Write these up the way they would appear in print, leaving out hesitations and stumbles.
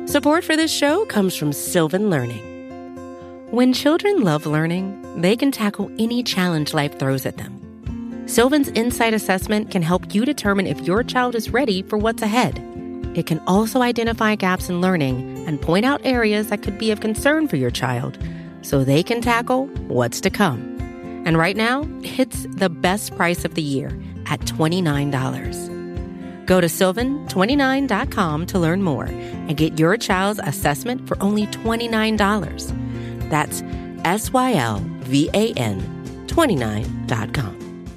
Support for this show comes from Sylvan Learning. When children love learning, they can tackle any challenge life throws at them. Sylvan's Insight Assessment can help you determine if your child is ready for what's ahead. It can also identify gaps in learning and point out areas that could be of concern for your child so they can tackle what's to come. And right now, it's the best price of the year at $29. Go to sylvan29.com to learn more and get your child's assessment for only $29. That's SYLVAN29.com.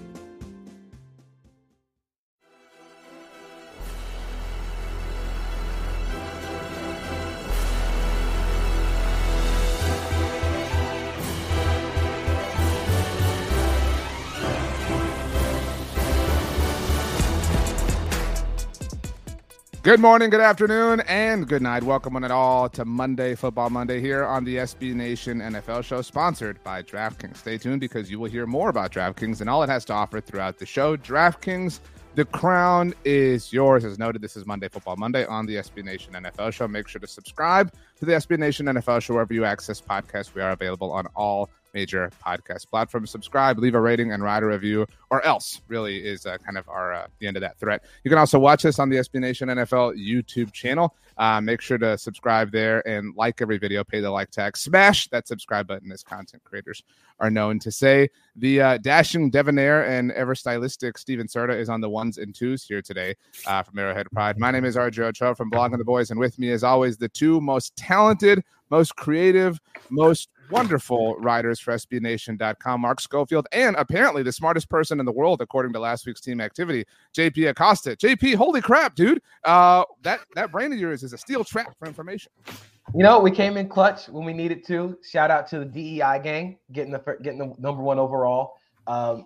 Good morning, good afternoon, and good night. Welcome one and all to Monday Football Monday here on the SB Nation NFL show, sponsored by DraftKings. Stay tuned because you will hear more about DraftKings and all it has to offer throughout the show. DraftKings, the crown is yours. As noted, this is Monday Football Monday on the SB Nation NFL show. Make sure to subscribe to the SB Nation NFL show wherever you access podcasts. We are available on all major podcast platforms. Subscribe, leave a rating, and write a review, or else really is kind of our the end of that threat. You can also watch us on the SB Nation NFL YouTube channel. Make sure to subscribe there and like every video, pay the like tag, smash that subscribe button, as content creators are known to say. The dashing debonair and ever stylistic Steven Serta is on the ones and twos here today from Arrowhead Pride. My name is RJ Ochoa from Blogging the Boys, and with me, as always, the two most talented, most creative, most wonderful writers for SBNation.com, Mark Schofield, and apparently the smartest person in the world, according to last week's team activity, JP Acosta. JP, holy crap, dude. That brain of yours is a steel trap for information. You know, we came in clutch when we needed to. Shout out to the DEI gang, getting the number one overall. I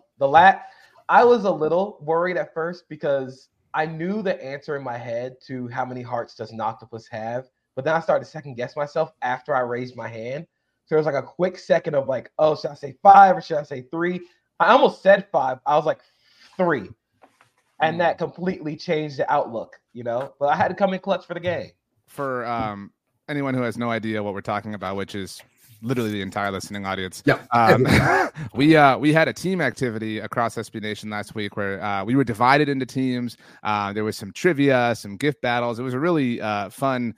was a little worried at first because I knew the answer in my head to how many hearts does an octopus have, but then I started to second guess myself after I raised my hand. So there was like a quick second of like, oh, should I say 5 or should I say 3? I almost said 5. I was like 3. And that completely changed the outlook, you know? But I had to come in clutch for the game. For anyone who has no idea what we're talking about, which is literally the entire listening audience. Yeah. We had a team activity across SB Nation last week where we were divided into teams. There was some trivia, some gift battles. It was a really fun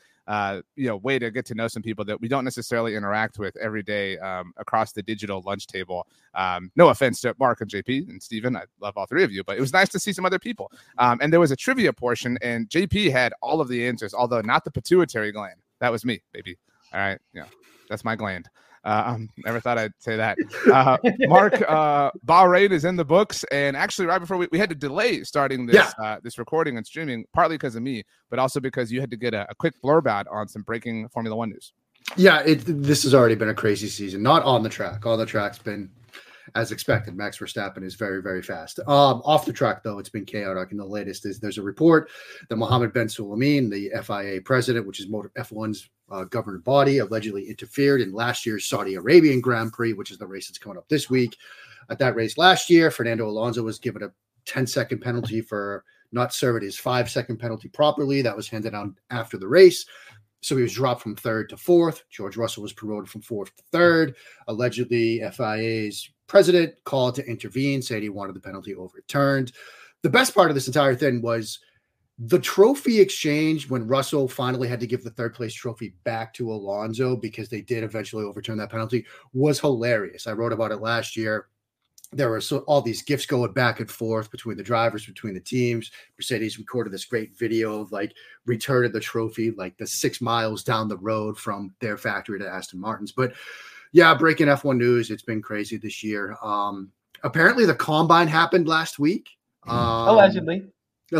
way to get to know some people that we don't necessarily interact with every day across the digital lunch table. No offense to Mark and JP and Steven. I love all three of you, but it was nice to see some other people. And there was a trivia portion, and JP had all of the answers, although not the pituitary gland. That was me, baby. All right. Yeah, that's my gland. Never thought I'd say that. Mark, Bahrain is in the books, and actually right before we had to delay starting this this recording and streaming, partly because of me, but also because you had to get a quick blurb out on some breaking Formula One news. Yeah, this has already been a crazy season. Not on the track. On the track's been as expected. Max Verstappen is very, very fast. Off the track, though, it's been chaotic. And the latest is there's a report that Mohammed Ben Sulayem, the FIA president, which is F1's governing body, allegedly interfered in last year's Saudi Arabian Grand Prix, which is the race that's coming up this week. At that race last year, Fernando Alonso was given a 10-second penalty for not serving his 5-second penalty properly. That was handed down after the race. So he was dropped from 3rd to 4th. George Russell was promoted from 4th to 3rd. Allegedly, FIA's president called to intervene, said he wanted the penalty overturned. The best part of this entire thing was the trophy exchange when Russell finally had to give the 3rd place trophy back to Alonso because they did eventually overturn that penalty was hilarious. I wrote about it last year. There were all these gifts going back and forth between the drivers, between the teams. Mercedes recorded this great video of like returning the trophy, like the 6 miles down the road from their factory to Aston Martin's. But yeah, breaking F1 news. It's been crazy this year. Apparently the combine happened last week. Allegedly, the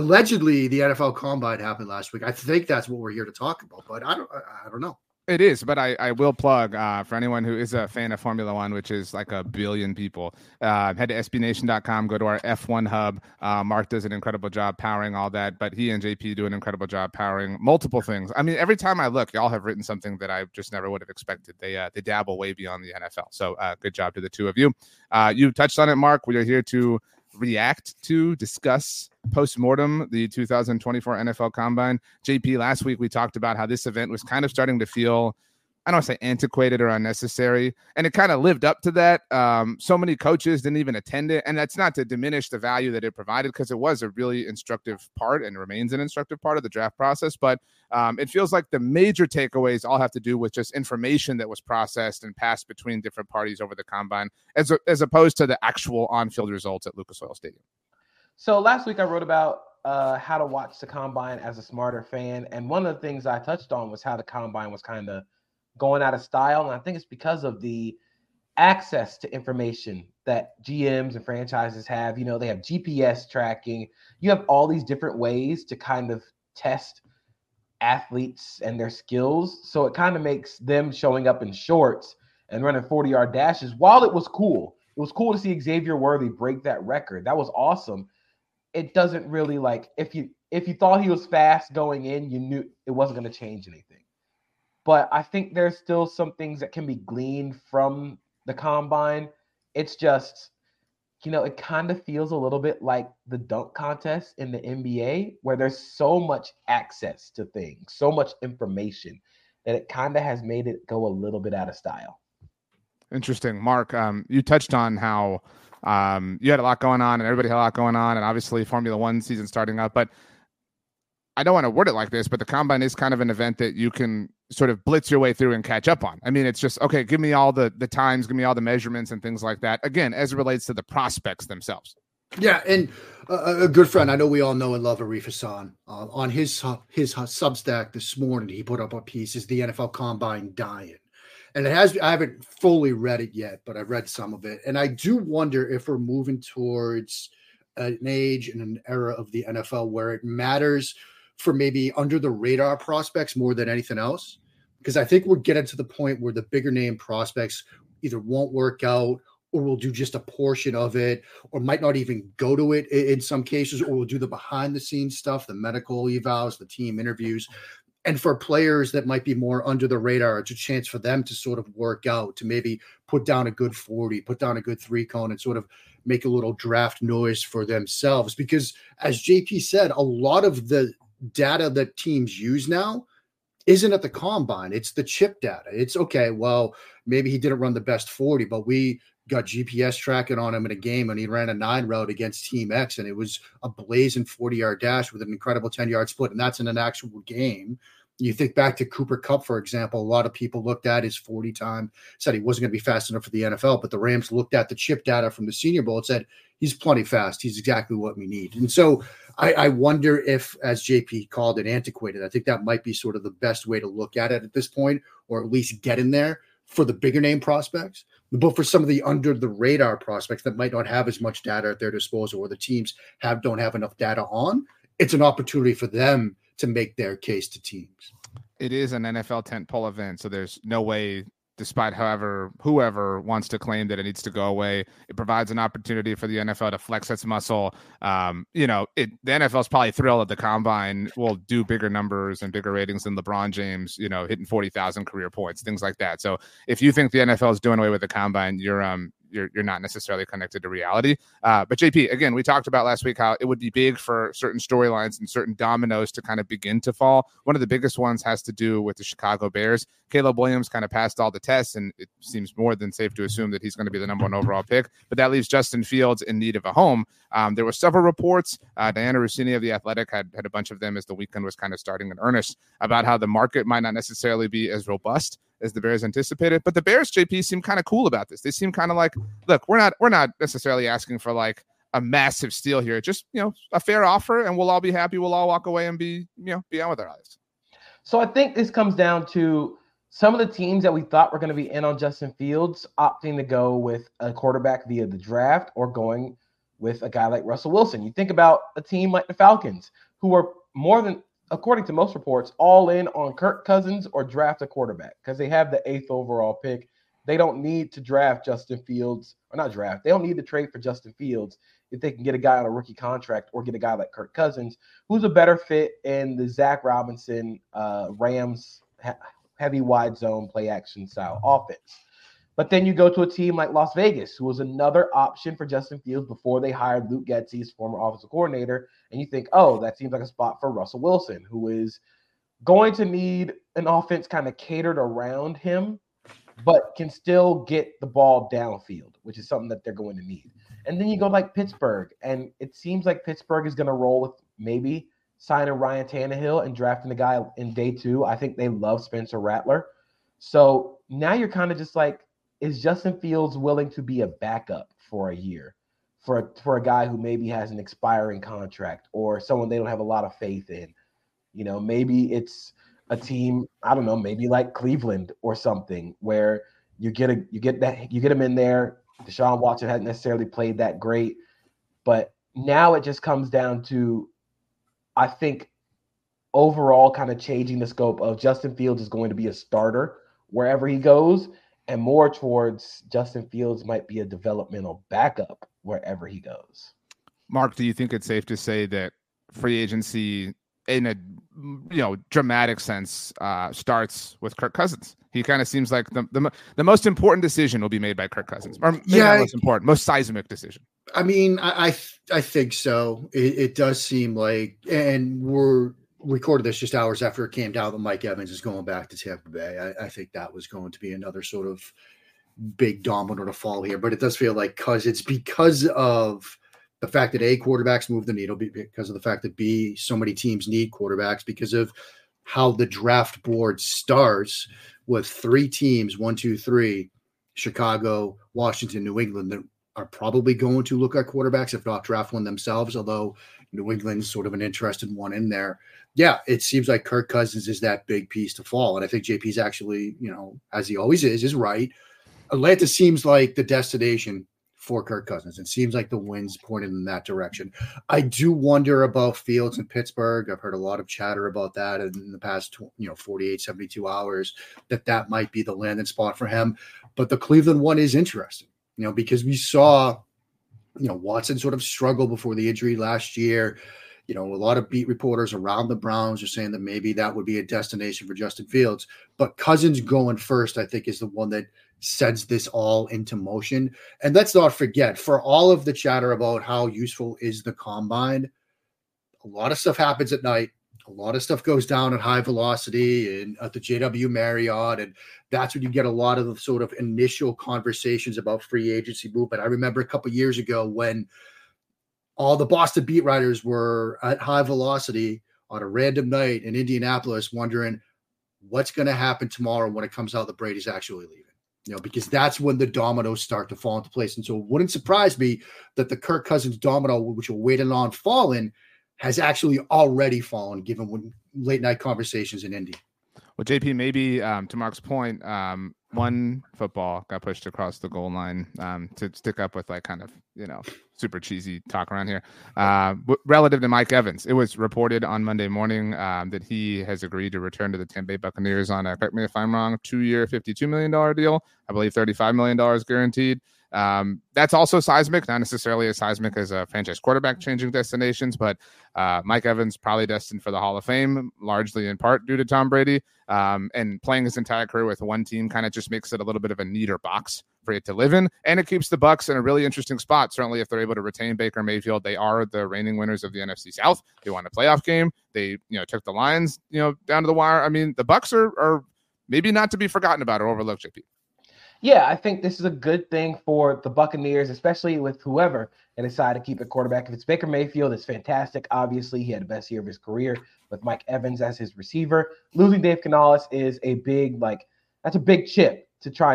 NFL combine happened last week. I think that's what we're here to talk about, but I don't know. It is, but I will plug for anyone who is a fan of Formula One, which is like a billion people, head to SBNation.com, go to our F1 hub. Mark does an incredible job powering all that, but he and JP do an incredible job powering multiple things. I mean, every time I look, y'all have written something that I just never would have expected. They dabble way beyond the NFL. So good job to the two of you. You touched on it, Mark. We are here to react to, discuss post-mortem the 2024 NFL Combine. JP, last week we talked about how this event was kind of starting to feel, I don't want to say antiquated or unnecessary, and it kind of lived up to that. So many coaches didn't even attend it, and that's not to diminish the value that it provided, because it was a really instructive part and remains an instructive part of the draft process. But it feels like the major takeaways all have to do with just information that was processed and passed between different parties over the Combine, as opposed to the actual on-field results at Lucas Oil Stadium. So last week I wrote about how to watch the Combine as a smarter fan, and one of the things I touched on was how the Combine was kind of going out of style. And I think it's because of the access to information that GMs and franchises have. You know, they have GPS tracking. You have all these different ways to kind of test athletes and their skills. So it kind of makes them showing up in shorts and running 40-yard dashes. While it was cool to see Xavier Worthy break that record. That was awesome. It doesn't really, like, if you thought he was fast going in, you knew it wasn't going to change anything. But I think there's still some things that can be gleaned from the Combine. It's just, you know, it kind of feels a little bit like the dunk contest in the NBA, where there's so much access to things, so much information, that it kind of has made it go a little bit out of style. Interesting. Mark, you touched on how you had a lot going on and everybody had a lot going on, and obviously Formula One season starting up. But I don't want to word it like this, but the Combine is kind of an event that you can sort of blitz your way through and catch up on. I mean, it's just, okay, give me all the times, give me all the measurements and things like that. Again, as it relates to the prospects themselves. Yeah, and a good friend, I know we all know and love Arif Hassan. On his Substack this morning, he put up a piece, "Is the NFL Combine dying?" And I haven't fully read it yet, but I've read some of it. And I do wonder if we're moving towards an age and an era of the NFL where it matters for maybe under the radar prospects more than anything else. Because I think we're getting to the point where the bigger name prospects either won't work out, or will do just a portion of it, or might not even go to it in some cases, or will do the behind the scenes stuff, the medical evals, the team interviews. And for players that might be more under the radar, it's a chance for them to sort of work out, to maybe put down a good 40, put down a good 3-cone, and sort of make a little draft noise for themselves. Because as JP said, a lot of the data that teams use now isn't at the Combine. It's the chip data. It's, okay, well, maybe he didn't run the best 40, but we got GPS tracking on him in a game and he ran a 9 route against Team X, and it was a blazing 40-yard dash with an incredible 10-yard split, and that's in an actual game. You think back to Cooper Kupp, for example, a lot of people looked at his 40 time, said he wasn't going to be fast enough for the NFL, but the Rams looked at the chip data from the Senior Bowl and said, he's plenty fast. He's exactly what we need. And so I wonder if, as JP called it, antiquated, I think that might be sort of the best way to look at it at this point, or at least get in there for the bigger name prospects. But for some of the under the radar prospects that might not have as much data at their disposal, or the teams don't have enough data on, it's an opportunity for them to make their case to teams. It is an NFL tentpole event, so there's no way, despite whoever wants to claim that it needs to go away, it provides an opportunity for the NFL to flex its muscle. The NFL is probably thrilled that the Combine will do bigger numbers and bigger ratings than LeBron James, hitting 40,000 career points, things like that. So if you think the NFL is doing away with the Combine, you're not necessarily connected to reality. But JP, again, we talked about last week how it would be big for certain storylines and certain dominoes to kind of begin to fall. One of the biggest ones has to do with the Chicago Bears. Caleb Williams kind of passed all the tests, and it seems more than safe to assume that he's going to be the number 1 overall pick. But that leaves Justin Fields in need of a home. There were several reports. Diana Rossini of The Athletic had a bunch of them as the weekend was kind of starting in earnest, about how the market might not necessarily be as robust as the Bears anticipated. But the Bears, JP, seem kind of cool about this. They seem kind of like, look, we're not necessarily asking for like a massive steal here. Just, a fair offer, and we'll all be happy. We'll all walk away and be on with our lives. So I think this comes down to some of the teams that we thought were going to be in on Justin Fields opting to go with a quarterback via the draft, or going with a guy like Russell Wilson. You think about a team like the Falcons, who are more than, according to most reports, all in on Kirk Cousins or draft a quarterback, because they have the 8th overall pick. They don't need to draft Justin Fields, or not draft. They don't need to trade for Justin Fields if they can get a guy on a rookie contract, or get a guy like Kirk Cousins, who's a better fit in the Zach Robinson Rams heavy wide zone play action style offense. But then you go to a team like Las Vegas, who was another option for Justin Fields before they hired Luke Getsy, his former offensive coordinator. And you think, oh, that seems like a spot for Russell Wilson, who is going to need an offense kind of catered around him, but can still get the ball downfield, which is something that they're going to need. And then you go like Pittsburgh, and it seems like Pittsburgh is going to roll with maybe signing Ryan Tannehill and drafting the guy in day 2. I think they love Spencer Rattler. So now you're kind of just like, is Justin Fields willing to be a backup for a year for a guy who maybe has an expiring contract or someone they don't have a lot of faith in? You know, maybe it's a team, I don't know, maybe like Cleveland or something, where you get him in there. Deshaun Watson hasn't necessarily played that great, but now it just comes down to, I think, overall kind of changing the scope of Justin Fields is going to be a starter wherever he goes, and more towards Justin Fields might be a developmental backup wherever he goes. Mark, do you think it's safe to say that free agency in a dramatic sense starts with Kirk Cousins? He kind of seems like the most important decision will be made by Kirk Cousins, or maybe not most important, most seismic decision. I mean, I think so. It does seem like, and we're recorded this just hours after it came down that Mike Evans is going back to Tampa Bay. I think that was going to be another sort of big domino to fall here, but it does feel like Cousins, because of the fact that A, quarterbacks move the needle, because of the fact that B, so many teams need quarterbacks, because of how the draft board starts with 3 teams, 1, 2, 3, Chicago, Washington, New England, that are probably going to look at quarterbacks, if not draft one themselves, although New England's sort of an interested one in there. Yeah, it seems like Kirk Cousins is that big piece to fall. And I think JP's actually, as he always is right. Atlanta seems like the destination for Kirk Cousins. It seems like the wind's pointed in that direction. I do wonder about Fields in Pittsburgh. I've heard a lot of chatter about that in the past 48, 72 hours, that might be the landing spot for him. But the Cleveland one is interesting, because we saw, Watson sort of struggle before the injury last year. A lot of beat reporters around the Browns are saying that maybe that would be a destination for Justin Fields. But Cousins going first, I think, is the one that sends this all into motion. And let's not forget, for all of the chatter about how useful is the combine, a lot of stuff happens at night. A lot of stuff goes down at high velocity and at the JW Marriott. And that's when you get a lot of the sort of initial conversations about free agency movement. I remember a couple of years ago when all the Boston beat writers were at high velocity on a random night in Indianapolis, wondering what's going to happen tomorrow when it comes out that Brady's actually leaving, because that's when the dominoes start to fall into place. And so it wouldn't surprise me that the Kirk Cousins domino, which we're waiting on falling, has actually already fallen, given when late night conversations in Indy. Well, JP, maybe to Mark's point, one football got pushed across the goal line to stick up with kind of, super cheesy talk around here. Relative to Mike Evans, it was reported on Monday morning that he has agreed to return to the Tampa Bay Buccaneers on correct me if I'm wrong, 2-year, $52 million deal. I believe $35 million guaranteed. That's also seismic, not necessarily as seismic as a franchise quarterback changing destinations, but Mike Evans probably destined for the Hall of Fame, largely in part due to Tom Brady, and playing his entire career with one team kind of just makes it a little bit of a neater box for it to live in, and it keeps the Bucs in a really interesting spot. Certainly, if they're able to retain Baker Mayfield, they are the reigning winners of the NFC South. They won a playoff game. They took the Lions down to the wire. I mean, the Bucs are maybe not to be forgotten about or overlooked, JP. Yeah, I think this is a good thing for the Buccaneers, especially with whoever they decide to keep at quarterback. If it's Baker Mayfield, it's fantastic. Obviously, he had the best year of his career with Mike Evans as his receiver. Losing Dave Canales is a big, that's a big chip to try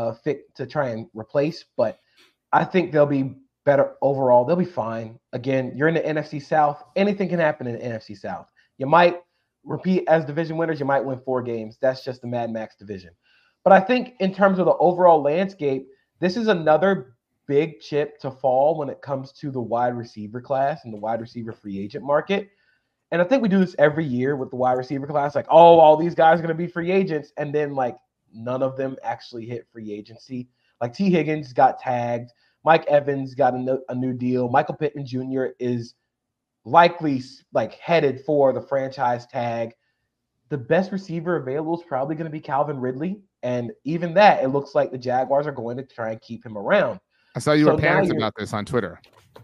and replace. But I think they'll be better overall. They'll be fine. Again, you're in the NFC South. Anything can happen in the NFC South. You might repeat as division winners. You might win 4 games. That's just the Mad Max division. But I think in terms of the overall landscape, this is another big chip to fall when it comes to the wide receiver class and the wide receiver free agent market. And I think we do this every year with the wide receiver class, all these guys are going to be free agents. And then none of them actually hit free agency. T. Higgins got tagged. Mike Evans got a new deal. Michael Pittman Jr. is likely headed for the franchise tag. the best receiver available is probably going to be Calvin Ridley. And even that, it looks like the Jaguars are going to try and keep him around. I saw you were panicked about this on Twitter.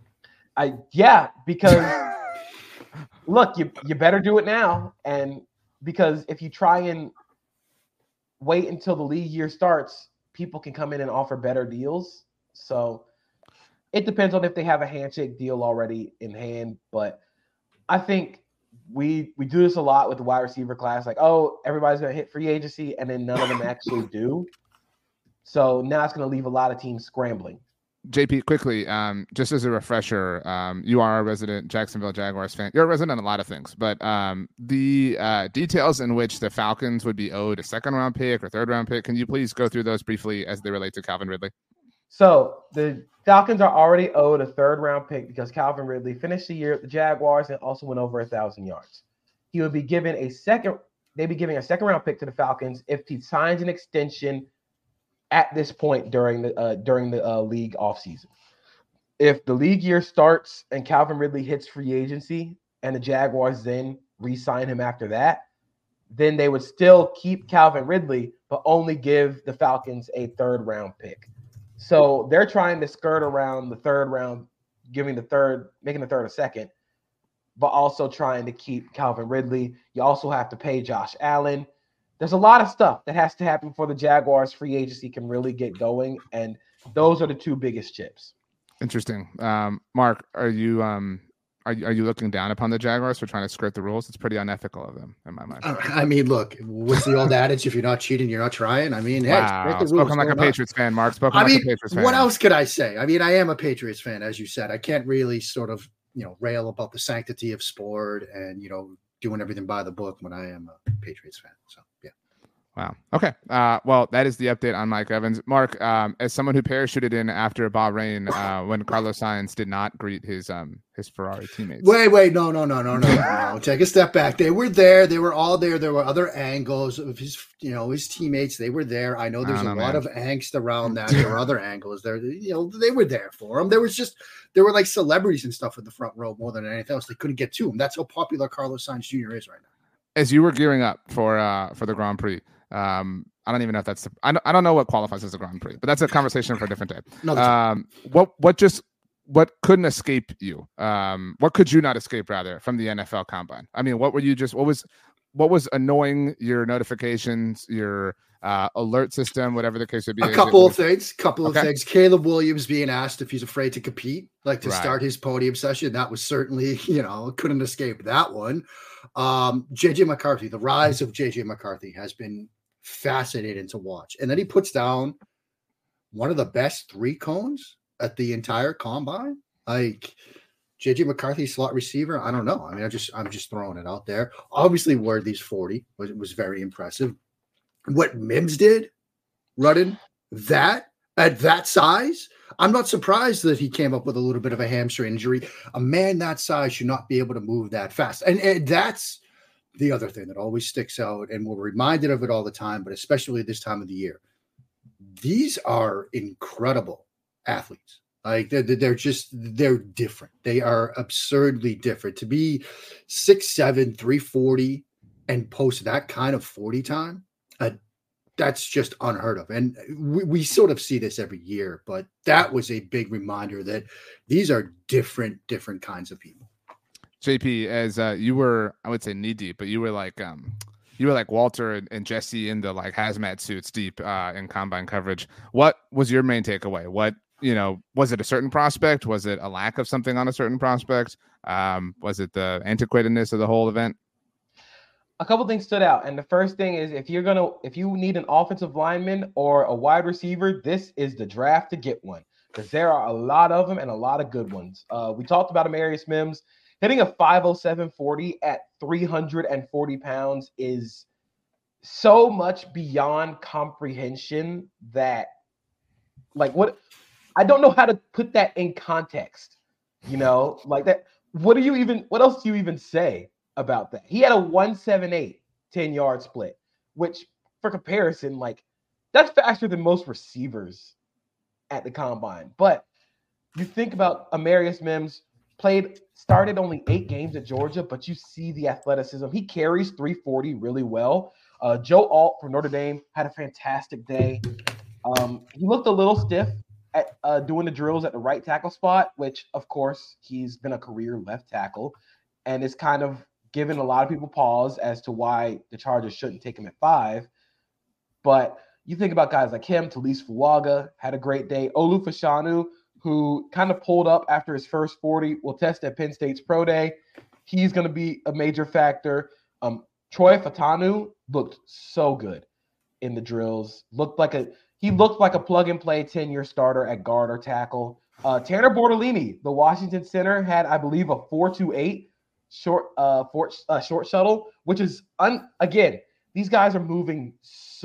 Because look, you better do it now. And because if you try and wait until the league year starts, people can come in and offer better deals. So it depends on if they have a handshake deal already in hand. But I think we do this a lot with the wide receiver class. Like, oh, everybody's going to hit free agency, and then none of them actually do. So now it's going to leave a lot of teams scrambling. JP, quickly, just as a refresher, you are a resident Jacksonville Jaguars fan. You're a resident on a lot of things, but the details in which the Falcons would be owed a second-round pick or third-round pick, can you please go through those briefly as they relate to Calvin Ridley? So the Falcons are already owed a third-round pick because Calvin Ridley finished the year at the Jaguars and also went over 1,000 yards. He would be given they'd be giving a second-round pick to the Falcons if he signs an extension at this point during the league offseason. If the league year starts and Calvin Ridley hits free agency and the Jaguars then re-sign him after that, then they would still keep Calvin Ridley, but only give the Falcons a third-round pick. So they're trying to skirt around the third round, making the third a second, but also trying to keep Calvin Ridley. You also have to pay Josh Allen. There's a lot of stuff that has to happen before the Jaguars free agency can really get going, and those are the two biggest chips. Interesting. Mark, are you looking down upon the Jaguars for trying to skirt the rules? It's pretty unethical of them, in my mind. I mean, look, what's the old adage? If you're not cheating, you're not trying. I mean, wow. Hey, spoken like a Patriots fan, Mark. Spoken like a Patriots fan. What else could I say? I mean, I am a Patriots fan, as you said. I can't really sort of, rail about the sanctity of sport and, doing everything by the book when I am a Patriots fan. So, yeah. Wow. Okay. Well, that is the update on Mike Evans. Mark, as someone who parachuted in after Bahrain, when Carlos Sainz did not greet his Ferrari teammates. Wait, no. Take a step back. They were there. They were all there. There were other angles of his teammates. They were there. I know there's a lot of angst around that. There were other angles there. They were there for him. There were like celebrities and stuff in the front row more than anything else. They couldn't get to him. That's how popular Carlos Sainz Jr. is right now. As you were gearing up for the Grand Prix, I don't even know if that's I don't know what qualifies as a Grand Prix, but that's a conversation for a different day. No, what couldn't escape you? What could you not escape rather from the NFL Combine? I mean, what was annoying? Your notifications, your alert system, whatever the case would be. A couple of things. Caleb Williams being asked if he's afraid to compete, start his podium session. That was certainly, couldn't escape that one. JJ McCarthy, the rise of JJ McCarthy has been fascinating to watch. And then he puts down one of the best 3 cones at the entire combine. Like JJ McCarthy, slot receiver. I don't know. I mean, I'm just throwing it out there. Obviously, Worthy's 40 was very impressive. What Mims did, running that at that size, I'm not surprised that he came up with a little bit of a hamstring injury. A man that size should not be able to move that fast. And that's the other thing that always sticks out, and we're reminded of it all the time, but especially this time of the year. These are incredible athletes. Like they're different. They are absurdly different. To be 6'7", 340 and post that kind of 40 time, that's just unheard of. And we sort of see this every year, but that was a big reminder that these are different kinds of people. JP, as you were, I would say knee deep, but you were like Walter and Jesse in the like hazmat suits deep in combine coverage. What was your main takeaway? What, was it a certain prospect? Was it a lack of something on a certain prospect? Was it the antiquatedness of the whole event? A couple things stood out. And the first thing is if you need an offensive lineman or a wide receiver, this is the draft to get one, because there are a lot of them and a lot of good ones. We talked about Amarius Mims. Hitting a 5.0740 at 340 pounds is so much beyond comprehension that, I don't know how to put that in context, like that. What else do you even say about that? He had a 1.78 10-yard split, which for comparison, that's faster than most receivers at the combine. But you think about Amarius Mims started only 8 games at Georgia, but you see the athleticism. He carries 340 really well. Joe Alt from Notre Dame had a fantastic day. He looked a little stiff at doing the drills at the right tackle spot, which, of course, he's been a career left tackle, and it's kind of given a lot of people pause as to why the Chargers shouldn't take him at 5. But you think about guys like him, Talise Fuaga had a great day. Olu Fashanu, who kind of pulled up after his first 40, will test at Penn State's Pro Day. He's going to be a major factor. Troy Fatanu looked so good in the drills. He looked like a plug-and-play 10-year starter at guard or tackle. Tanner Bortolini, the Washington center, had, I believe, a 4.28 short shuttle, which is, again, these guys are moving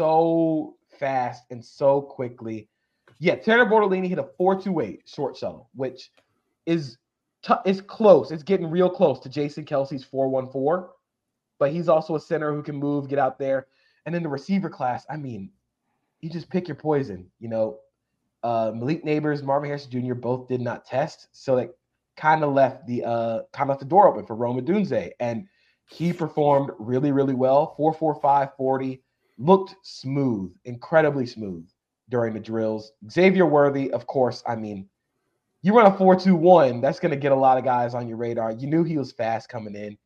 so fast and so quickly. Yeah, Tanner Bortolini hit a 4.28 short shuttle, which is close. It's getting real close to Jason Kelsey's 4.14, but he's also a center who can move, get out there. And in the receiver class, I mean, you just pick your poison. You know, Malik Neighbors, Marvin Harrison Jr. both did not test, so that kind of left the door open for Rome Odunze, and he performed really, really well. 4.45 40, looked smooth, incredibly smooth during the drills. Xavier Worthy, of course, I mean, you run a 4.21, that's going to get a lot of guys on your radar. You knew he was fast coming in.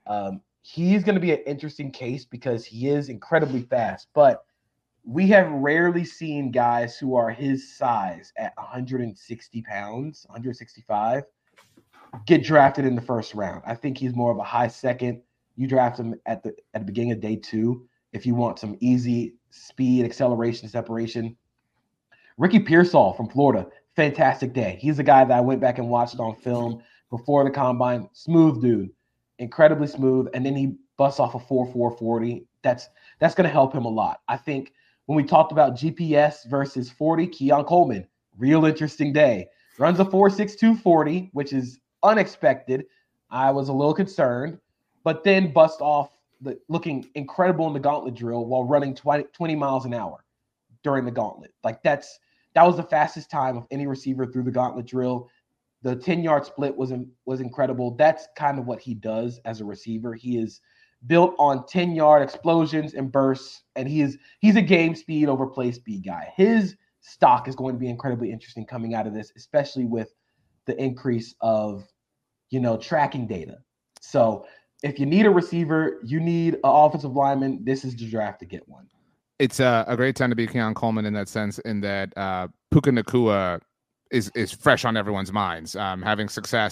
He's going to be an interesting case because he is incredibly fast, but we have rarely seen guys who are his size at 160 pounds, 165, get drafted in the first round. I think he's more of a high second. You draft him at the beginning of day 2 if you want some easy speed, acceleration, separation. Ricky Pearsall from Florida, fantastic day. He's a guy that I went back and watched on film before the combine. Smooth dude, incredibly smooth. And then he busts off a 4.4 40. That's going to help him a lot. I think when we talked about GPS versus 40, Keon Coleman, real interesting day. Runs a 4.62 40, which is unexpected. I was a little concerned, but then bust off looking incredible in the gauntlet drill while running 20 miles an hour during the gauntlet. Like that was the fastest time of any receiver through the gauntlet drill. The 10-yard split was incredible. That's kind of what he does as a receiver. He is built on 10-yard explosions and bursts, and he's a game speed over play speed guy. His stock is going to be incredibly interesting coming out of this, especially with the increase of, tracking data. So if you need a receiver, you need an offensive lineman, this is the draft to get one. It's a great time to be Keon Coleman in that sense, in that Puka Nacua is fresh on everyone's minds. Having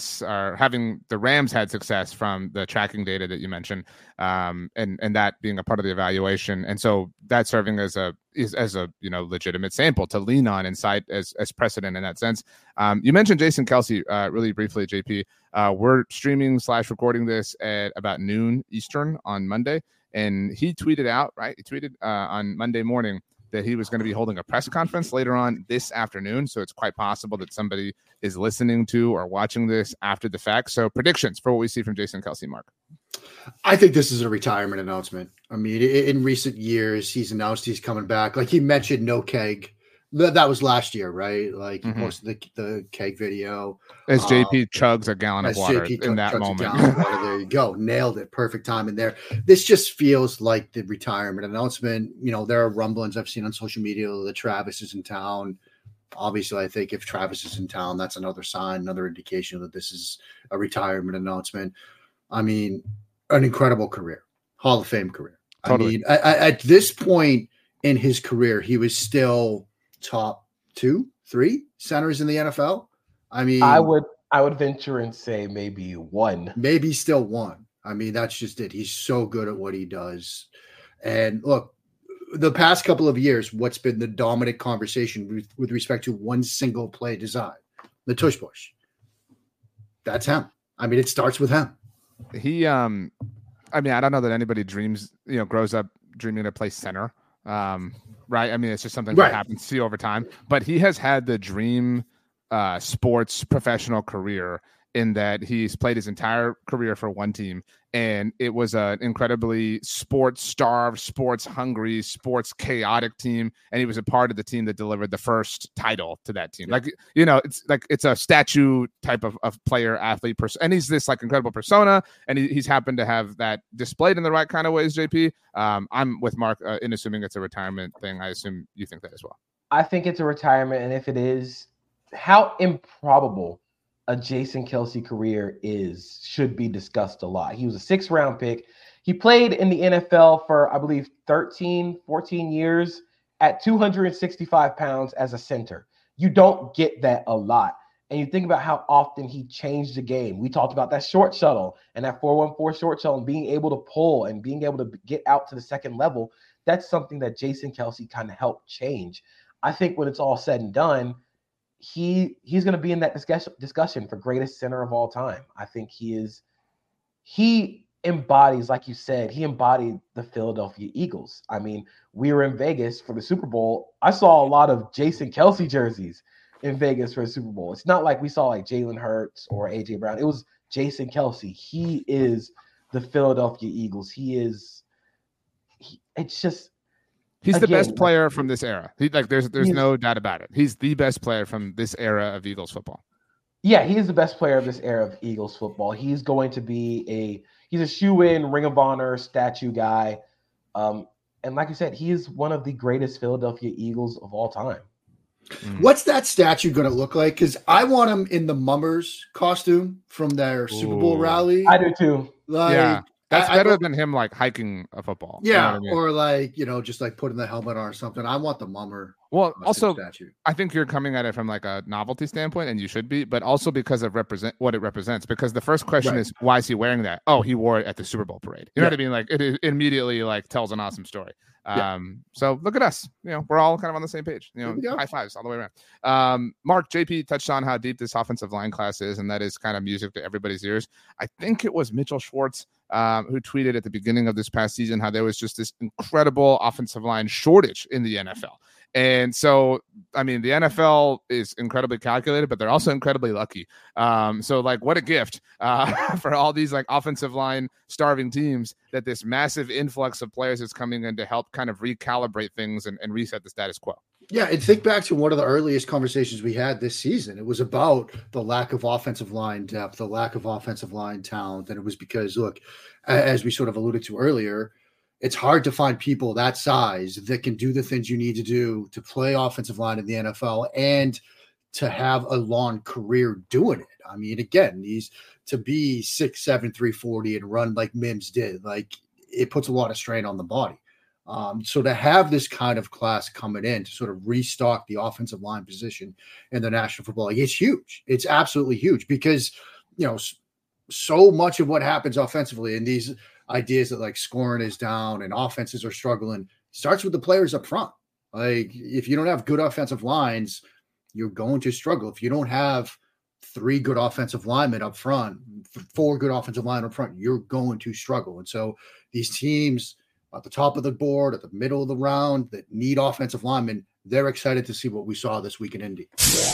the Rams had success from the tracking data that you mentioned, and that being a part of the evaluation, and so that serving as a legitimate sample to lean on and cite as precedent in that sense. You mentioned Jason Kelsey really briefly, JP. We're streaming / recording this at about noon Eastern on Monday, and he tweeted out, right? He tweeted on Monday morning that he was going to be holding a press conference later on this afternoon. So it's quite possible that somebody is listening to or watching this after the fact. So predictions for what we see from Jason Kelsey, Mark. I think this is a retirement announcement. I mean, in recent years, he's announced he's coming back. Like he mentioned, no keg. That was last year, right? Like he posted the keg video. As JP chugs a gallon of water in that moment. There you go. Nailed it. Perfect time in there. This just feels like the retirement announcement. There are rumblings I've seen on social media that Travis is in town. Obviously, I think if Travis is in town, that's another sign, another indication that this is a retirement announcement. I mean, an incredible career. Hall of Fame career. Totally. I mean, at this point in his career, he was still top 2, 3 centers in the NFL. I mean, I would venture and say maybe 1. Maybe still 1. I mean, that's just it. He's so good at what he does. And look, the past couple of years, what's been the dominant conversation with respect to one single play design? The tush push. That's him. I mean, it starts with him. He, I mean, I don't know that anybody grows up dreaming to play center. Right. I mean, it's just something that happens to you over time, but he has had the dream sports professional career in that he's played his entire career for one team, and it was an incredibly sports-starved, sports-hungry, sports-chaotic team, and he was a part of the team that delivered the first title to that team. Yeah. It's a statue type of player, athlete, person, and he's this incredible persona, and he's happened to have that displayed in the right kind of ways, JP. I'm with Mark in assuming it's a retirement thing. I assume you think that as well. I think it's a retirement, and if it is, how improbable a Jason Kelce career should be discussed a lot. He was a 6th-round pick. He played in the NFL for, I believe, 13, 14 years at 265 pounds as a center. You don't get that a lot. And you think about how often he changed the game. We talked about that short shuttle and that 4-1-4 short shuttle and being able to pull and being able to get out to the second level. That's something that Jason Kelce kind of helped change. I think when it's all said and done, he's going to be in that discussion for greatest center of all time. I think he embodies, like you said, he embodied the Philadelphia Eagles. I mean, we were in Vegas for the Super Bowl. I saw a lot of Jason Kelce jerseys in Vegas for the Super Bowl. It's not like we saw Jalen Hurts or A.J. Brown. It was Jason Kelce. He is the Philadelphia Eagles. He's the best player from this era. There's no doubt about it. He's the best player from this era of Eagles football. Yeah, he is the best player of this era of Eagles football. He's going to be he's a shoe-in, Ring of Honor statue guy. And like I said, he is one of the greatest Philadelphia Eagles of all time. What's that statue going to look like? Because I want him in the Mummers costume from their Super Bowl rally. I do too. Yeah. That's better than him hiking a football. Yeah, you know what I mean? Or just putting the helmet on or something. I want the Mummer. Well, also, statue. I think you're coming at it from a novelty standpoint, and you should be, but also because of what it represents. Because the first question is, why is he wearing that? Oh, he wore it at the Super Bowl parade. You know what I mean? It immediately tells an awesome story. So look at us. We're all kind of on the same page. High fives all the way around. Mark, JP touched on how deep this offensive line class is, and that is kind of music to everybody's ears. I think it was Mitchell Schwartz who tweeted at the beginning of this past season how there was just this incredible offensive line shortage in the NFL. And so, I mean, the NFL is incredibly calculated, but they're also incredibly lucky. So what a gift for all these offensive line starving teams that this massive influx of players is coming in to help kind of recalibrate things and reset the status quo. Yeah, and think back to one of the earliest conversations we had this season. It was about the lack of offensive line depth, the lack of offensive line talent. And it was because, look, as we sort of alluded to earlier, it's hard to find people that size that can do the things you need to do to play offensive line in the NFL and to have a long career doing it. I mean, again, to be 6'7", 340 and run like Mims did, it puts a lot of strain on the body. So to have this kind of class coming in to sort of restock the offensive line position in the National Football League, it's huge. It's absolutely huge because, so much of what happens offensively and these ideas that scoring is down and offenses are struggling starts with the players up front. If you don't have good offensive lines, you're going to struggle. If you don't have 3 good offensive linemen up front, 4 good offensive linemen up front, you're going to struggle. And so these teams at the top of the board, at the middle of the round that need offensive linemen, they're excited to see what we saw this week in Indy.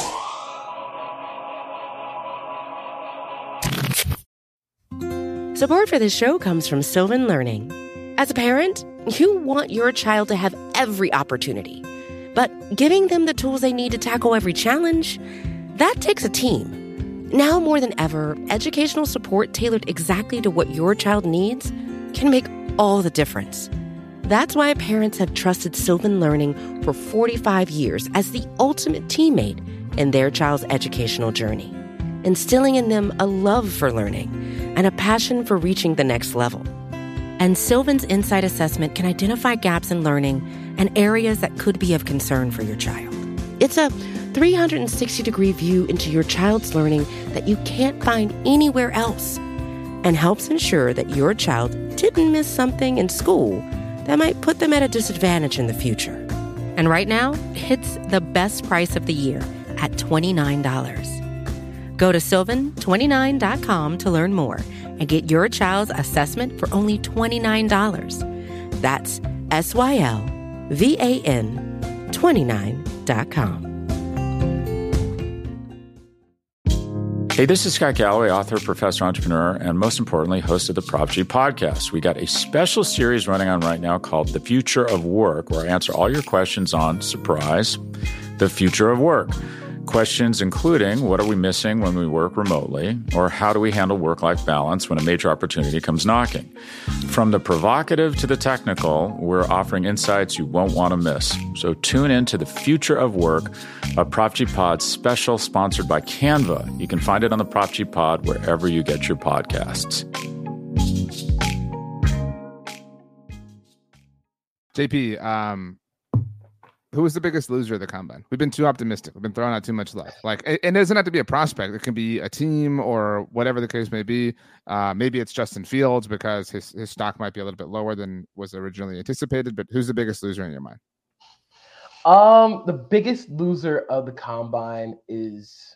Support for this show comes from Sylvan Learning. As a parent, you want your child to have every opportunity, but giving them the tools they need to tackle every challenge, that takes a team. Now more than ever, educational support tailored exactly to what your child needs can make all the difference. That's why parents have trusted Sylvan Learning for 45 years as the ultimate teammate in their child's educational journey, instilling in them a love for learning and a passion for reaching the next level. And Sylvan's Insight Assessment can identify gaps in learning and areas that could be of concern for your child. It's a 360-degree view into your child's learning that you can't find anywhere else, and helps ensure that your child didn't miss something in school that might put them at a disadvantage in the future. And right now, it's the best price of the year at $29. Go to sylvan29.com to learn more and get your child's assessment for only $29. That's SYLVAN29.com. Hey, this is Scott Galloway, author, professor, entrepreneur, and most importantly, host of the Prop G podcast. We got a special series running on right now called The Future of Work, where I answer all your questions on, surprise, the future of work. Questions including, what are we missing when we work remotely? Or how do we handle work-life balance when a major opportunity comes knocking? From the provocative to the technical, we're offering insights you won't want to miss. So tune in to The Future of Work, a Prop G Pod special sponsored by Canva. You can find it on the Prop G Pod wherever you get your podcasts. JP, who was the biggest loser of the combine? We've been too optimistic. We've been throwing out too much love. Like, it doesn't have to be a prospect. It can be a team or whatever the case may be. Maybe it's Justin Fields because his stock might be a little bit lower than was originally anticipated. But who's the biggest loser in your mind? The biggest loser of the combine is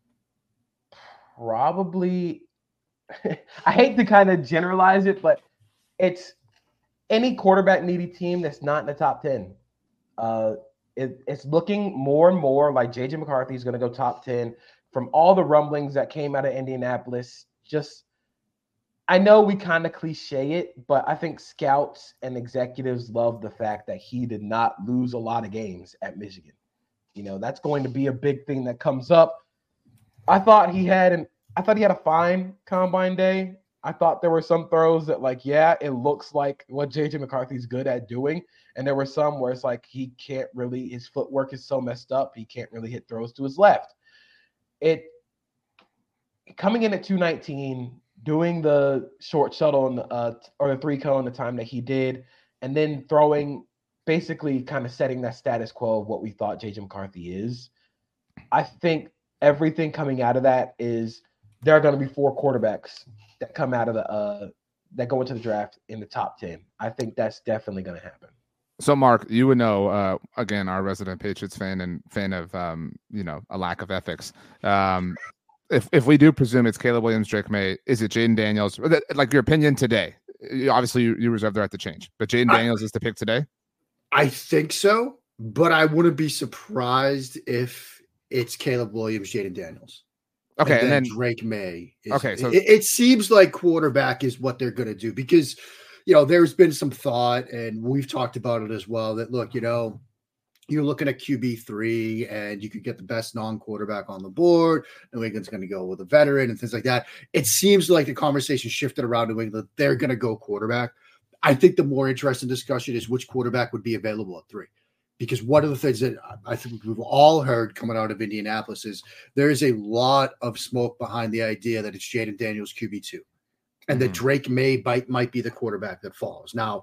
probably, I hate to kind of generalize it, but it's any quarterback needy team that's not in the top 10. It's looking more and more like JJ McCarthy is going to go top 10 from all the rumblings that came out of Indianapolis. Just, I know we kind of cliche it, but I think scouts and executives love the fact that he did not lose a lot of games at Michigan. You know, that's going to be a big thing that comes up. I thought he had a fine combine day. I thought there were some throws that, like, yeah, it looks like what JJ McCarthy's good at doing. And there were some where it's like he can't really, his footwork is so messed up, he can't really hit throws to his left. Coming in at 219, doing the short shuttle or the 3-cone the time that he did, and then throwing, basically kind of setting that status quo of what we thought JJ McCarthy is. I think everything coming out of that is there are going to be 4 quarterbacks that come out of that go into the draft in the top 10. I think that's definitely going to happen. So, Mark, you would know, again, our resident Patriots fan and fan of, a lack of ethics. If we do presume it's Caleb Williams, Drake May, is it Jaden Daniels? Like, your opinion today? Obviously, you reserve the right to change, but Jaden Daniels is the pick today? I think so, but I wouldn't be surprised if it's Caleb Williams, Jaden Daniels. Okay, and then Drake May. Okay, so it seems like quarterback is what they're going to do because, there's been some thought, and we've talked about it as well, that, look, you're looking at QB3 and you could get the best non-quarterback on the board. New England's going to go with a veteran and things like that. It seems like the conversation shifted around New England. They're going to go quarterback. I think the more interesting discussion is which quarterback would be available at 3. Because one of the things that I think we've all heard coming out of Indianapolis is there is a lot of smoke behind the idea that it's Jaden Daniels QB2 and that Drake May might be the quarterback that falls. Now,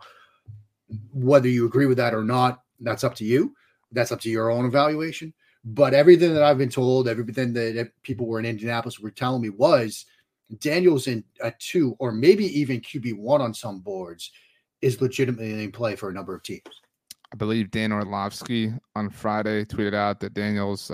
whether you agree with that or not, that's up to you. That's up to your own evaluation. But everything that I've been told, everything that people were in Indianapolis were telling me was Daniels in a 2 or maybe even QB1 on some boards is legitimately in play for a number of teams. I believe Dan Orlovsky on Friday tweeted out that Daniels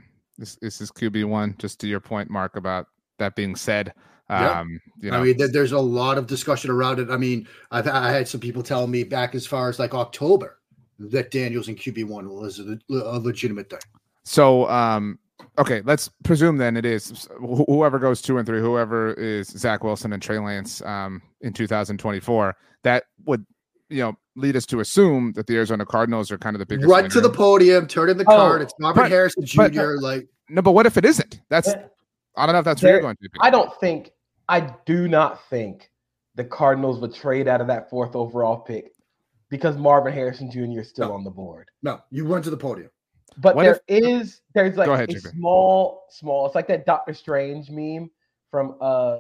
is his QB1. Just to your point, Mark, about that being said. I mean, there's a lot of discussion around it. I mean, I had some people telling me back as far as like October that Daniels in QB1 was a legitimate thing. So, okay, let's presume then it is whoever goes 2 and 3, whoever is Zach Wilson and Trey Lance in 2024. That would, lead us to assume that the Arizona Cardinals are kind of the biggest. Run to the podium, turn in the card. It's Marvin Harrison Jr. No, but what if it isn't? I don't know if that's where you're going to. I do not think the Cardinals would trade out of that 4th overall pick because Marvin Harrison Jr. is still on the board. No, you run to the podium. But there's like a small, it's like that Doctor Strange meme from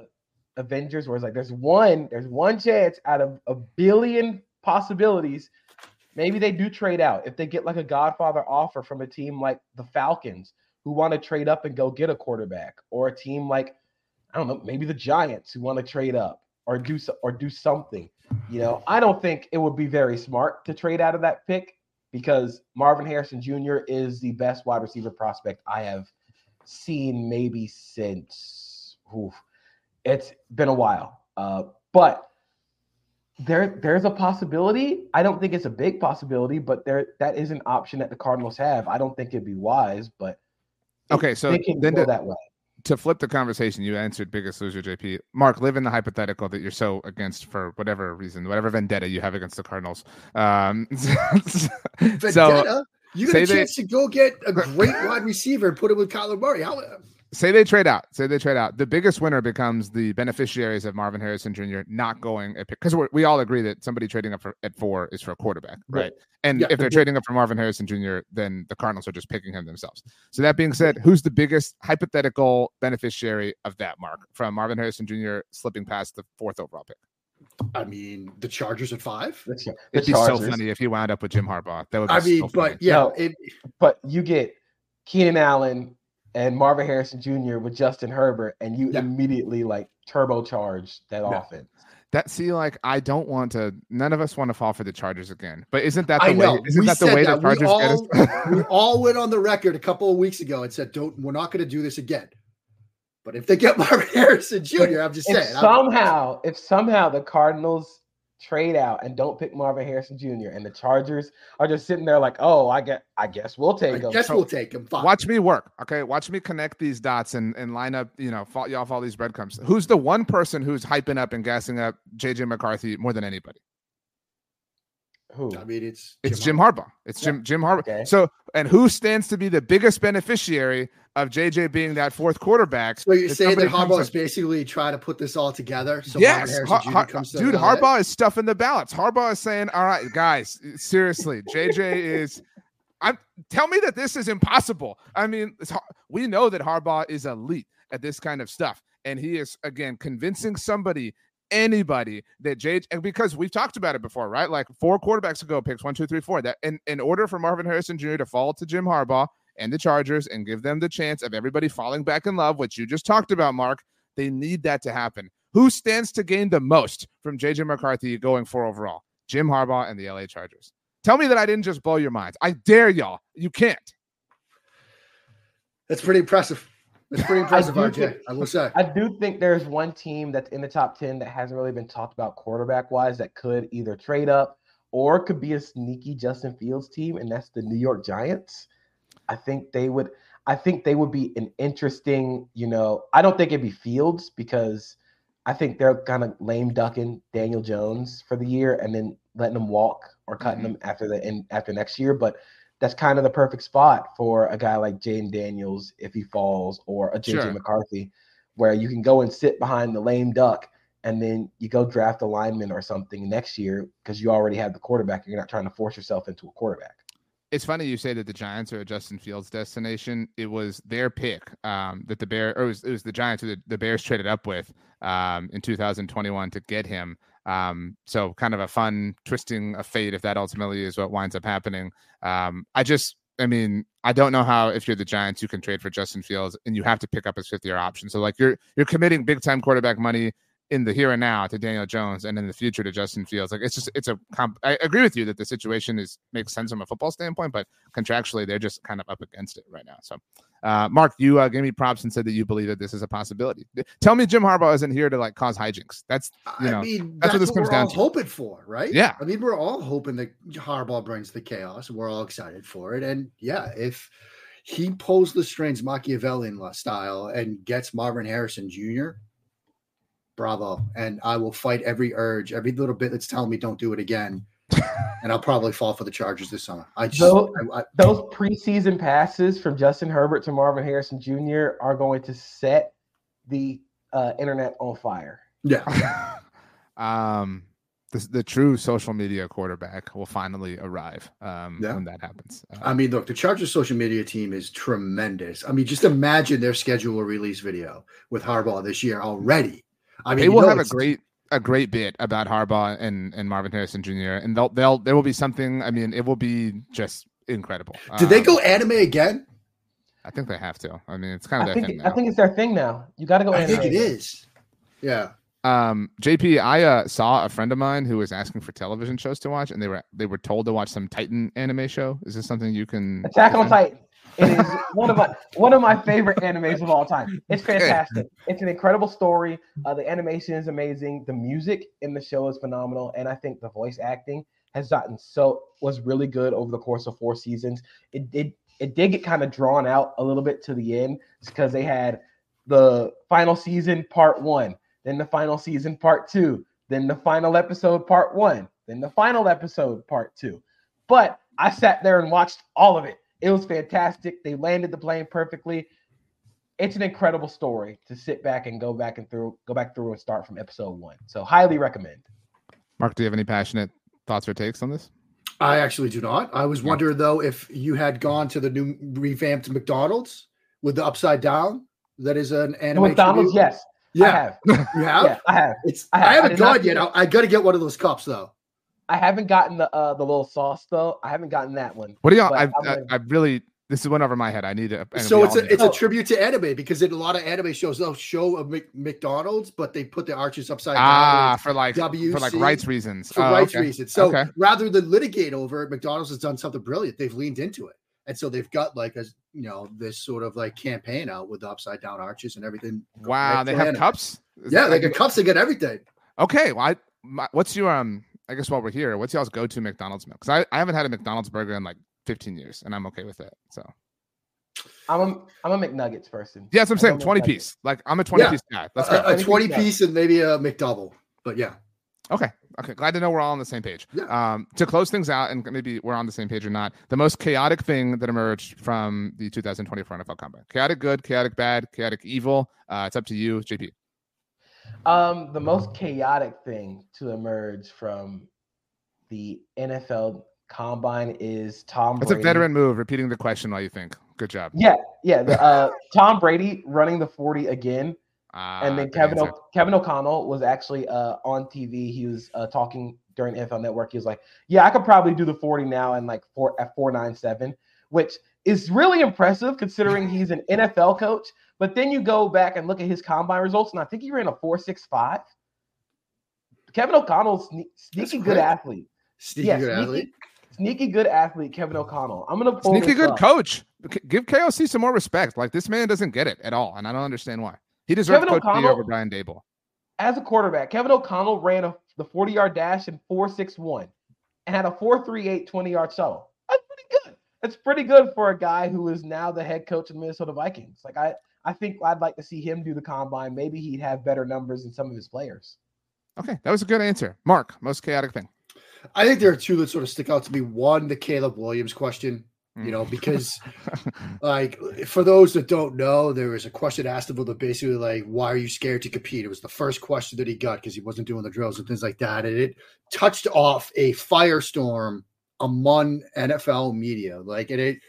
Avengers where it's like there's one chance out of a billion possibilities. Maybe they do trade out if they get like a Godfather offer from a team like the Falcons who want to trade up and go get a quarterback, or a team like, I don't know, maybe the Giants who want to trade up or do something. I don't think it would be very smart to trade out of that pick because Marvin Harrison Jr. is the best wide receiver prospect I have seen maybe since it's been a while. But there's a possibility. I don't think it's a big possibility, but that is an option that the Cardinals have. I don't think it'd be wise, but okay, so they can go that way. to flip the conversation, you answered biggest loser, JP. Mark, live in the hypothetical that you're so against for whatever reason, whatever vendetta you have against the Cardinals. Vendetta? So, you got a chance to go get a great wide receiver and put him with Kyler Murray. Say they trade out. The biggest winner becomes the beneficiaries of Marvin Harrison Jr. not going at pick, because we all agree that somebody trading up at 4 is for a quarterback, right? And if they're trading up for Marvin Harrison Jr., then the Cardinals are just picking him themselves. So that being said, who's the biggest hypothetical beneficiary of that, Mark, from Marvin Harrison Jr. slipping past the 4th overall pick? I mean, the Chargers at 5. It'd be so funny if he wound up with Jim Harbaugh. That would be so funny. But you get Keenan Allen and Marvin Harrison Jr. with Justin Herbert, and you immediately like turbocharge that offense. I don't want to. None of us want to fall for the Chargers again. But isn't that the way? Isn't that the way the Chargers get us? We all went on the record a couple of weeks ago and said, we're not going to do this again. But if they get Marvin Harrison Jr., I'm just saying. If somehow the Cardinals trade out and don't pick Marvin Harrison Jr. and the Chargers are just sitting there like, oh, I guess we'll take him. We'll take him. Fine. Watch me work. Okay. Watch me connect these dots and line up, fault you off all these breadcrumbs. Who's the one person who's hyping up and gassing up JJ McCarthy more than anybody? Who? I mean, it's Jim Harbaugh. It's Jim Harbaugh. Okay. So, and who stands to be the biggest beneficiary of JJ being that 4th quarterback? So you're saying that Harbaugh is basically trying to put this all together? So yes, dude, Harbaugh is stuffing the ballots. Harbaugh is saying, all right, guys, seriously, JJ is tell me that this is impossible. I mean, we know that Harbaugh is elite at this kind of stuff. And he is, again, convincing anybody that JJ, because we've talked about it before, right? Like 4 quarterbacks ago, picks 1, 2, 3, 4. That in order for Marvin Harrison Jr. to fall to Jim Harbaugh and the Chargers and give them the chance of everybody falling back in love, which you just talked about, Mark, they need that to happen. Who stands to gain the most from JJ McCarthy going 4 overall? Jim Harbaugh and the LA Chargers. Tell me that I didn't just blow your minds. I dare y'all. You can't. That's pretty impressive. It's pretty impressive, RJ. I will say. I do think there's one team that's in the top 10 that hasn't really been talked about quarterback-wise that could either trade up or could be a sneaky Justin Fields team, and that's the New York Giants. I think they would be an interesting, I don't think it'd be Fields because I think they're kind of lame ducking Daniel Jones for the year and then letting him walk or cutting him after next year. But that's kind of the perfect spot for a guy like Jaden Daniels if he falls, or a JJ McCarthy, where you can go and sit behind the lame duck and then you go draft a lineman or something next year because you already have the quarterback. You're not trying to force yourself into a quarterback. It's funny you say that the Giants are a Justin Fields destination. It was their pick that the Bears, or it was the Giants who the Bears traded up with in 2021 to get him. So kind of a fun twisting of fate if that ultimately is what winds up happening. I don't know how, if you're the Giants, you can trade for Justin Fields and you have to pick up his 5th-year option. So like you're committing big time quarterback money in the here and now to Daniel Jones and in the future to Justin Fields. Like I agree with you that the situation makes sense from a football standpoint, but contractually they're just kind of up against it right now. So Mark, you gave me props and said that you believe that this is a possibility. Tell me Jim Harbaugh isn't here to like cause hijinks. That's what this comes down to. Hoping for, right? Yeah. I mean, we're all hoping that Harbaugh brings the chaos. We're all excited for it. And yeah, if he pulls the strings Machiavellian style and gets Marvin Harrison Jr., bravo. And I will fight every urge, every little bit that's telling me don't do it again. And I'll probably fall for the Chargers this summer. Those preseason passes from Justin Herbert to Marvin Harrison Jr. are going to set the internet on fire. Yeah. The true social media quarterback will finally arrive when that happens. Look, the Chargers social media team is tremendous. I mean, just imagine their schedule release video with Harbaugh this year already. I mean, they will have a great bit about Harbaugh and Marvin Harrison Jr. and there will be something. I mean, it will be just incredible. Did they go anime again? I think they have to. I mean, it's kind of their thing now. I think it's their thing now. You got to go anime. I think it is. Yeah. JP, I saw a friend of mine who was asking for television shows to watch, and they were told to watch some Titan anime show. Is this something you can? Attack on Titan. It is one of my favorite animes of all time. It's fantastic. It's an incredible story. The animation is amazing. The music in the show is phenomenal, and I think the voice acting was really good over the course of 4 seasons. It did get kind of drawn out a little bit to the end because they had the final season part 1, then the final season part 2, then the final episode part 1, then the final episode part 2. But I sat there and watched all of it. It was fantastic. They landed the plane perfectly. It's an incredible story to sit back and go back through and start from episode 1. So highly recommend. Mark, do you have any passionate thoughts or takes on this? I actually do not. I was wondering though if you had gone to the new revamped McDonald's with the upside down. That is an anime. McDonald's, tribute. yes. Yeah. I have. You have? Yeah, I have. I haven't gone yet. I got to get one of those cups though. I haven't gotten the little sauce though. I haven't gotten that one. What do y'all? I really. This went over my head. I need to. So it's a tribute to anime because in a lot of anime shows they'll show a McDonald's, but they put the arches upside down. For like rights reasons. Reasons. So rather than litigate over it, McDonald's has done something brilliant. They've leaned into it, and so they've got like this sort of like campaign out with the upside down arches and everything. Wow, they have anime. Cups. They got cups. They got everything. Okay, well, what's your I guess while we're here, what's y'all's go-to McDonald's meal? Because I haven't had a McDonald's burger in like 15 years, and I'm okay with it. So I'm a McNuggets person. Yeah, that's what I'm saying. 20 piece. Like I'm a 20 piece guy. Let's go. A 20 piece and maybe a McDouble. But yeah. Okay. Glad to know we're all on the same page. Yeah. To close things out, and maybe we're on the same page or not, the most chaotic thing that emerged from the 2024 NFL Combine. Chaotic good, chaotic bad, chaotic evil. It's up to you, JP. The most chaotic thing to emerge from the NFL Combine is Tom Brady. It's a veteran move, repeating the question while you think. Good job. Yeah. Tom Brady running the 40 again. And then Kevin O'Connell was actually on TV. He was talking during NFL Network. He was like, "Yeah, I could probably do the 40 now and like 4.97," which is really impressive considering he's an NFL coach. But then you go back and look at his combine results, and I think he ran a 4.65. Kevin O'Connell's sneaky good athlete. Sneaky good athlete, Kevin O'Connell. I'm gonna pull sneaky good coach. Give KOC some more respect. Like this man doesn't get it at all, and I don't understand why. He deserves Coach B over Brian Daboll. As a quarterback, Kevin O'Connell ran the 40-yard dash in 4.61 and had a 4.38 20-yard shuttle. That's pretty good. That's pretty good for a guy who is now the head coach of the Minnesota Vikings. Like I think I'd like to see him do the combine. Maybe he'd have better numbers than some of his players. Okay, that was a good answer. Mark, most chaotic thing. I think there are two that sort of stick out to me. One, the Caleb Williams question. Because like for those that don't know, there was a question asked of him that basically like, why are you scared to compete? It was the first question that he got because he wasn't doing the drills and things like that. And it touched off a firestorm among NFL media. Like, and it,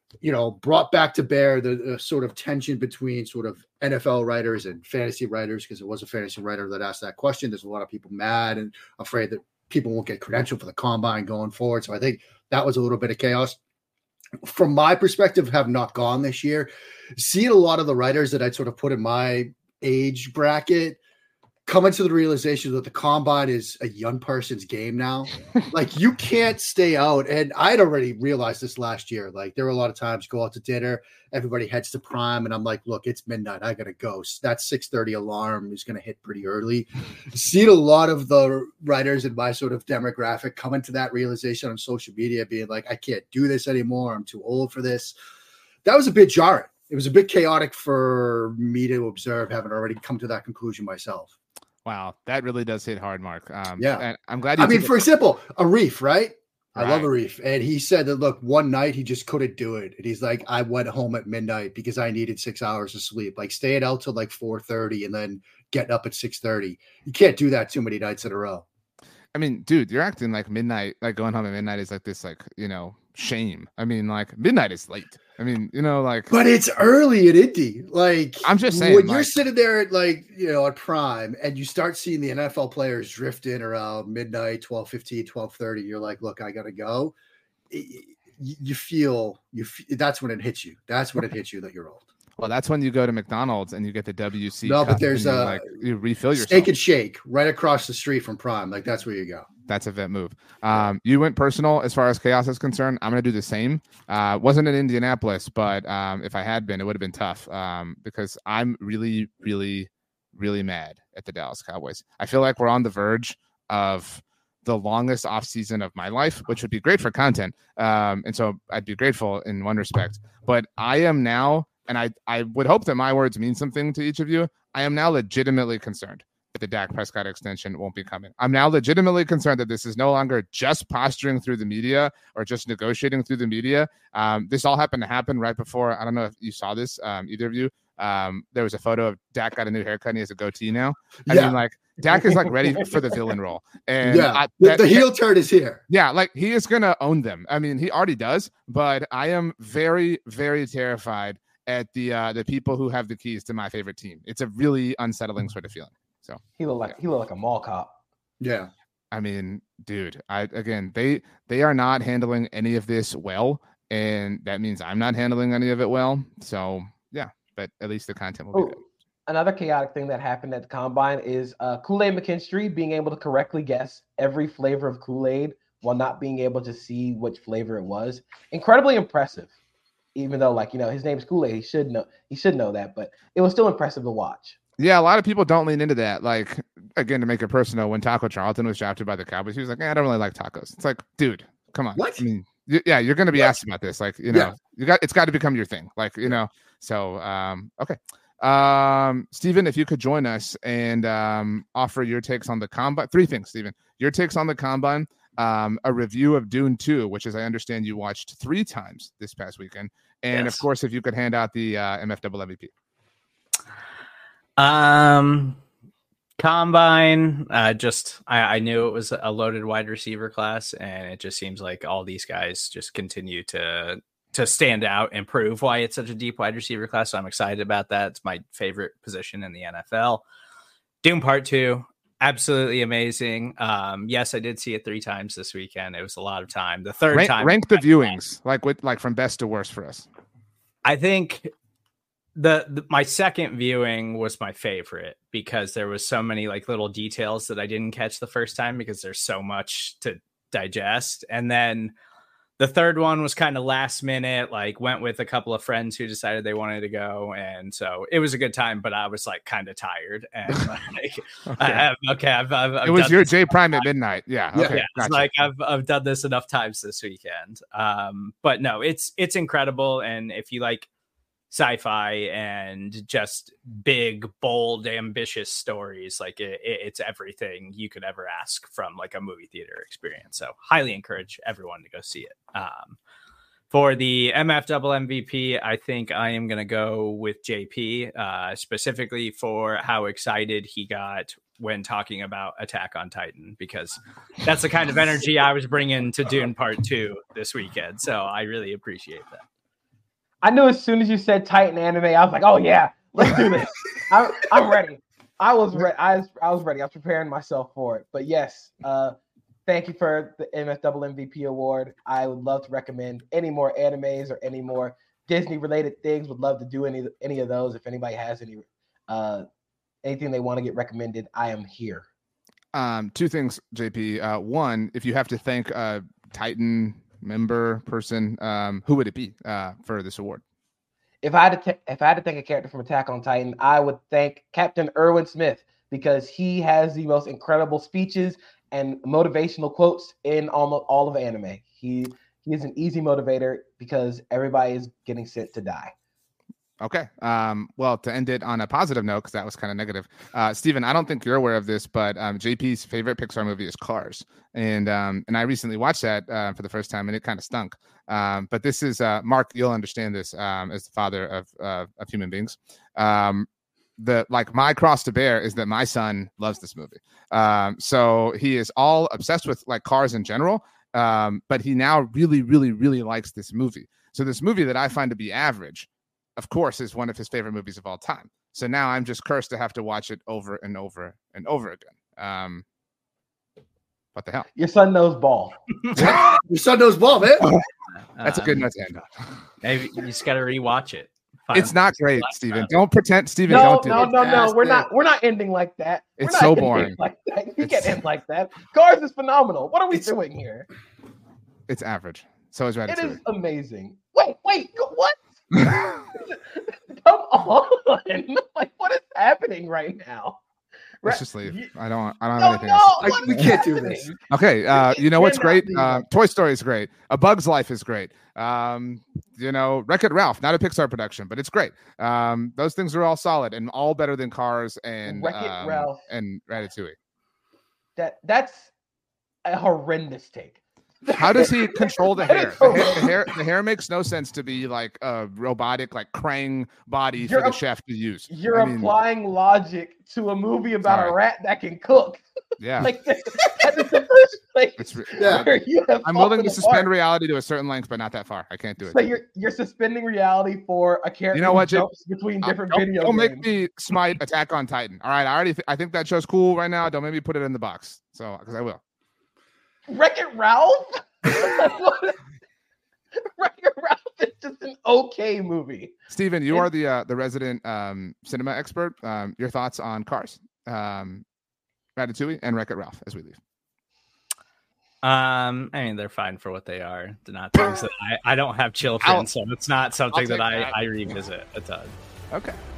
brought back to bear the sort of tension between sort of NFL writers and fantasy writers, because it was a fantasy writer that asked that question. There's a lot of people mad and afraid that people won't get credentialed for the combine going forward. So I think that was a little bit of chaos. From my perspective, have not gone this year. Seeing a lot of the writers that I'd sort of put in my age bracket coming to the realization that the combine is a young person's game now. Like you can't stay out. And I'd already realized this last year. Like there were a lot of times go out to dinner, everybody heads to Prime, and I'm like, look, it's midnight. I gotta go. That 6:30 alarm is gonna hit pretty early. Seeing a lot of the writers in my sort of demographic coming to that realization on social media, being like, I can't do this anymore. I'm too old for this. That was a bit jarring. It was a bit chaotic for me to observe, having already come to that conclusion myself. Wow, that really does hit hard, Mark. Yeah. And I'm glad for example, Arif, right? I love Arif. And he said that, look, one night he just couldn't do it. And he's like, I went home at midnight because I needed 6 hours of sleep. Like staying out till like 4:30 and then getting up at 6:30. You can't do that too many nights in a row. I mean, dude, you're acting like midnight, like going home at midnight is like this, like, shame. I mean, like midnight is late. I mean, but it's early at Indy. Like I'm just saying, when you're sitting there at at Prime and you start seeing the NFL players drift in around midnight, 12:15, 12:30, you're like, look, I gotta go. You feel that's when it hits you. That's when it hits you that you're old. Well, that's when you go to McDonald's and you get the WC. No, but there's you refill your Steak and Shake right across the street from Prime. Like that's where you go. That's a vet move. You went personal as far as chaos is concerned. I'm going to do the same. Wasn't in Indianapolis, but if I had been, it would have been tough because I'm really, really, really mad at the Dallas Cowboys. I feel like we're on the verge of the longest offseason of my life, which would be great for content. And so I'd be grateful in one respect. But I am now and I would hope that my words mean something to each of you. I am now legitimately concerned that the Dak Prescott extension won't be coming. I'm now legitimately concerned that this is no longer just posturing through the media or just negotiating through the media. This all happened to happen right before. I don't know if you saw this, either of you. There was a photo of Dak got a new haircut and he has a goatee now. I mean, like, Dak is like ready for the villain role. And the heel turn is here. Yeah, like he is going to own them. I mean, he already does, but I am very, very terrified at the people who have the keys to my favorite team. It's a really unsettling sort of feeling. So he look like a mall cop. Yeah. I mean, dude, they are not handling any of this well, and that means I'm not handling any of it well. So yeah, but at least the content will be good. Another chaotic thing that happened at the Combine is Kool-Aid McKinstry being able to correctly guess every flavor of Kool-Aid while not being able to see which flavor it was. Incredibly impressive, even though, like, his name's Kool-Aid. He should know that, but it was still impressive to watch. Yeah, a lot of people don't lean into that. Like, again, to make it personal, when Taco Charlton was drafted by the Cowboys, he was like, I don't really like tacos. It's like, dude, come on. What? I mean, yeah, you're going to be asked about this. Like, it's got to become your thing. Like, so, okay. Steven, if you could join us and offer your takes on the Combine. 3 things, Steven. Your takes on the Combine, a review of Dune 2, which, as I understand, you watched 3 times this past weekend. And, of course, if you could hand out the MFL MVP. Combine, I knew it was a loaded wide receiver class, and it just seems like all these guys just continue to stand out and prove why it's such a deep wide receiver class. So I'm excited about that. It's my favorite position in the NFL. Dune Part 2, absolutely amazing. Yes, I did see it 3 times this weekend. It was a lot of time. The third time, rank the viewings, like from best to worst for us. I think my second viewing was my favorite because there was so many like little details that I didn't catch the first time because there's so much to digest. And then the third one was kind of last minute, like went with a couple of friends who decided they wanted to go. And so it was a good time, but I was like kind of tired. And like, it was your J Prime at midnight. Yeah. Okay. Yeah, gotcha. Like I've done this enough times this weekend. But no, it's incredible. And if you like sci-fi and just big, bold, ambitious stories, like it's everything you could ever ask from like a movie theater experience. So highly encourage everyone to go see it. For the MFL MVP, I think I am going to go with JP, specifically for how excited he got when talking about Attack on Titan, because that's the kind of energy I was bringing to Dune Part 2 this weekend. So I really appreciate that. I knew as soon as you said Titan anime, I was like, "Oh yeah, let's do this." I'm ready. I was ready. I was ready. I was preparing myself for it. But yes, thank you for the MFL MVP award. I would love to recommend any more animes or any more Disney related things. Would love to do any of those. If anybody has anything they want to get recommended, I am here. 2 things, JP. One, if you have to thank Titan member person, who would it be for this award? If I had to thank a character from Attack on Titan, I would thank Captain Erwin Smith, because he has the most incredible speeches and motivational quotes in almost all of anime. He is an easy motivator because everybody is getting sent to die. Okay. Well, to end it on a positive note, because that was kind of negative. Steven, I don't think you're aware of this, but JP's favorite Pixar movie is Cars. And I recently watched that for the first time, and it kind of stunk. But this is, Mark, you'll understand this as the father of human beings. My cross to bear is that my son loves this movie. So he is all obsessed with like cars in general. But he now really, really, really likes this movie. So this movie that I find to be average, of course, is one of his favorite movies of all time. So now I'm just cursed to have to watch it over and over and over again. What the hell? Your son knows ball. Your son knows ball, man. That's a good note to end on. Maybe you just got to rewatch it. It's not great, Steven. Don't pretend, Steven. No, don't do no. We're not ending like that. It's so boring. Like that. You can't end like that. Cars is phenomenal. What are we doing here? It's average. So is Ratatouille. It is amazing. Wait, what? Come on. Like, what is happening right now? Let's just leave. I don't have anything else. We can't do this. Okay. You know what's great? cannot do Toy Story is great. A Bug's Life is great. Wreck-It Ralph, not a Pixar production, but it's great. Those things are all solid and all better than Cars and Wreck-It Ralph and Ratatouille. That's a horrendous take. How does he control the hair? The hair makes no sense to be like a robotic, like Krang body for the chef to use. You're applying logic to a movie about a rat that can cook. Yeah. Like that is the first place where you have I'm willing to suspend reality to a certain length, but not that far. I can't do it. So you're suspending reality for a character who jumps between different video Don't games. make me smite Attack on Titan. All right, I think that show's cool right now. Don't make me put it in the box. So because I will. Wreck-It Ralph? Wreck-It Ralph is just an okay movie. Steven, you are the resident cinema expert. Your thoughts on Cars, Ratatouille, and Wreck-It Ralph as we leave. I mean, they're fine for what they are. They're not things that I don't have children, so it's not something that I revisit a ton. Okay.